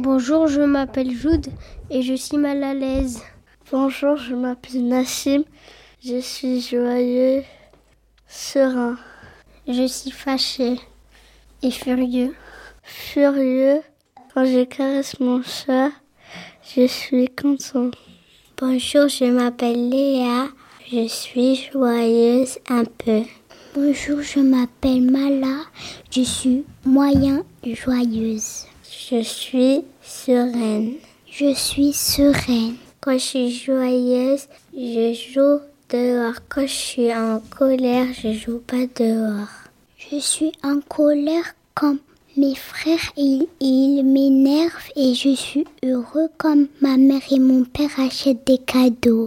Bonjour, je m'appelle Jude et je suis mal à l'aise. Bonjour, je m'appelle Nassim. Je suis joyeux, serein. Je suis fâché et furieux. Furieux, quand je caresse mon chat, je suis content. Bonjour, je m'appelle Léa. Je suis joyeuse un peu. Bonjour, je m'appelle Mala. Je suis moyen joyeuse. Je suis sereine. Je suis sereine. Quand je suis joyeuse, je joue dehors. Quand je suis en colère, je joue pas dehors. Je suis en colère comme mes frères, ils m'énervent et je suis heureux comme ma mère et mon père achètent des cadeaux.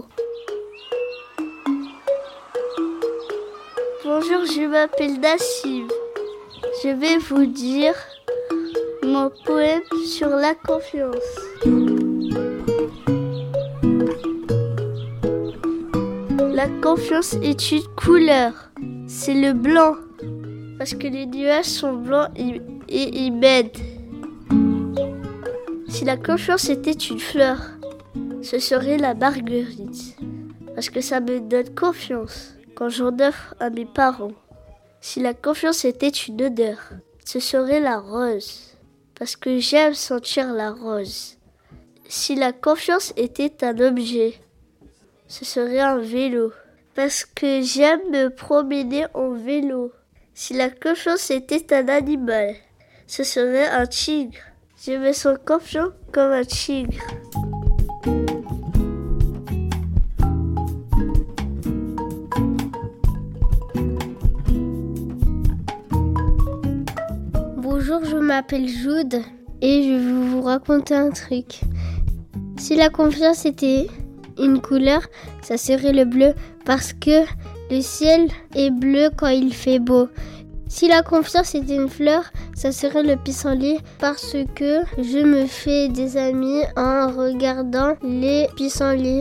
Bonjour, je m'appelle Nassim. Je vais vous dire mon poème sur la confiance. La confiance est une couleur, c'est le blanc, parce que les nuages sont blancs et ils m'aident. Si la confiance était une fleur, ce serait la marguerite, parce que ça me donne confiance quand j'en offre à mes parents. Si la confiance était une odeur, ce serait la rose, parce que j'aime sentir la rose. Si la confiance était un objet, ce serait un vélo, parce que j'aime me promener en vélo. Si la confiance était un animal, ce serait un tigre. Je me sens confiant comme un tigre. Bonjour, je m'appelle Jude et je vais vous raconter un truc. Si la confiance était une couleur, ça serait le bleu parce que le ciel est bleu quand il fait beau. Si la confiance était une fleur, ça serait le pissenlit parce que je me fais des amis en regardant les pissenlits.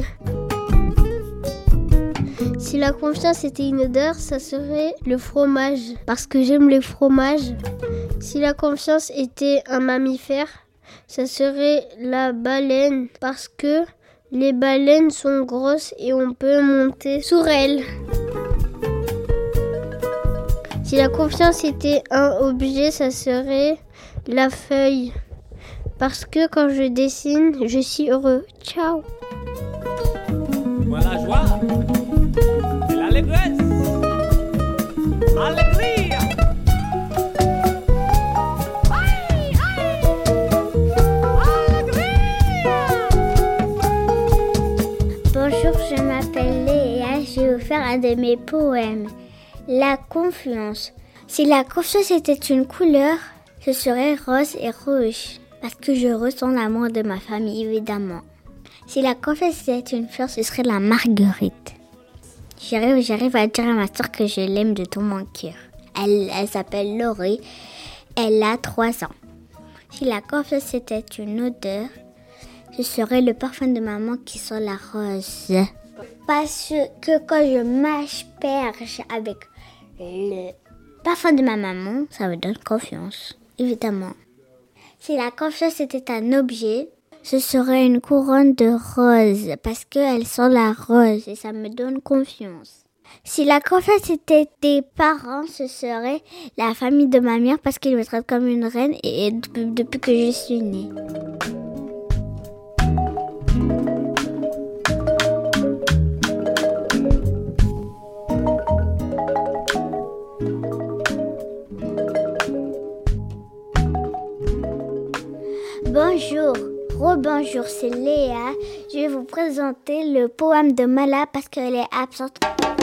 Si la confiance était une odeur, ça serait le fromage parce que j'aime le fromage. Si la confiance était un mammifère, ça serait la baleine parce que les baleines sont grosses et on peut monter sur elles. Si la confiance était un objet, ça serait la feuille. Parce que quand je dessine, je suis heureux. Ciao. Moi la joie et l'allégresse. Allegria. Bonjour, je m'appelle Léa. Je vais vous faire un de mes poèmes. La confiance. Si la confiance était une couleur, ce serait rose et rouge. Parce que je ressens l'amour de ma famille, évidemment. Si la confiance était une fleur, ce serait la marguerite. J'arrive à dire à ma soeur que je l'aime de tout mon cœur. Elle s'appelle Laurie. Elle a 3 ans. Si la confiance était une odeur, ce serait le parfum de maman qui sent la rose. Parce que quand je m'asperge avec le parfum de ma maman, ça me donne confiance, évidemment. Si la confiance était un objet, ce serait une couronne de roses parce qu'elle sent la rose et ça me donne confiance. Si la confiance était des parents, ce serait la famille de ma mère parce qu'ils me traitent comme une reine et depuis que je suis née. Bonjour, rebonjour, c'est Léa. Je vais vous présenter le poème de Mala parce qu'elle est absente.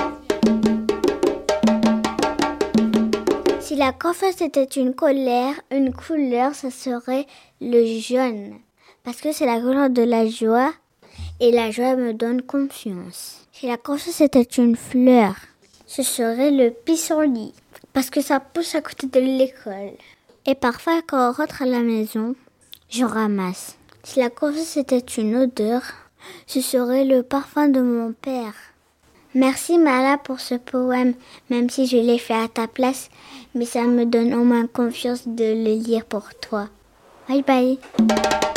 Si la confiance était une couleur, ça serait le jaune. Parce que c'est la couleur de la joie et la joie me donne confiance. Si la confiance était une fleur, ce serait le pissenlit. Parce que ça pousse à côté de l'école. Et parfois, quand on rentre à la maison, je ramasse. Si la confiance était une odeur, ce serait le parfum de mon père. Merci Mala pour ce poème, même si je l'ai fait à ta place, mais ça me donne au moins confiance de le lire pour toi. Bye bye.